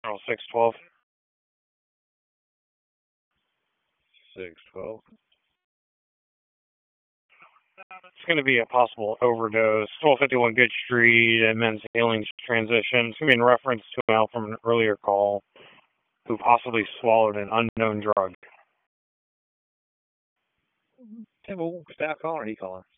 612. 612. It's going to be a possible overdose. 1251 Good Street and Men's Healing Transition. It's going to be in reference to a male from an earlier call who possibly swallowed an unknown drug. Tim, staff calling or he calling?